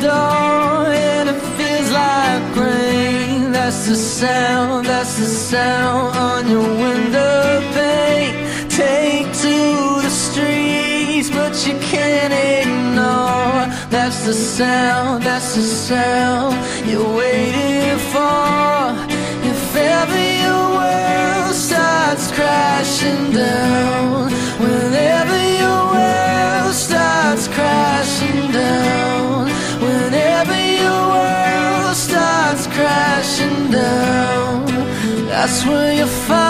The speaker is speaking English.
door and it feels like rain. That's the sound, that's the sound on your window pane. Take to the streets, but you can't ignore. That's the sound, that's the sound you're waiting for. If ever your world starts crashing down, whenever your world starts crashing down, whenever your world starts crashing down, that's when you find